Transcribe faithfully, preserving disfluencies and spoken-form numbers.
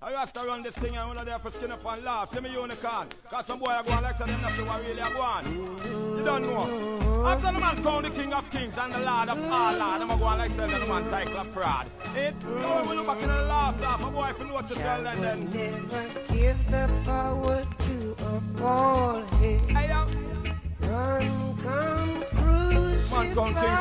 I have to run this thing and one of them for skin up and laugh. See me unicorn. Cause some boy are going like so them not sure what really are going. You don't know. After the man found the king of kings and the lord of all lords, I'm going like so the man title of fraud. It, now when we look back in the last half, a boy if you know what to tell them then. Never give the power to a bald head. Hey, yo. Run, come, cruise, Man come king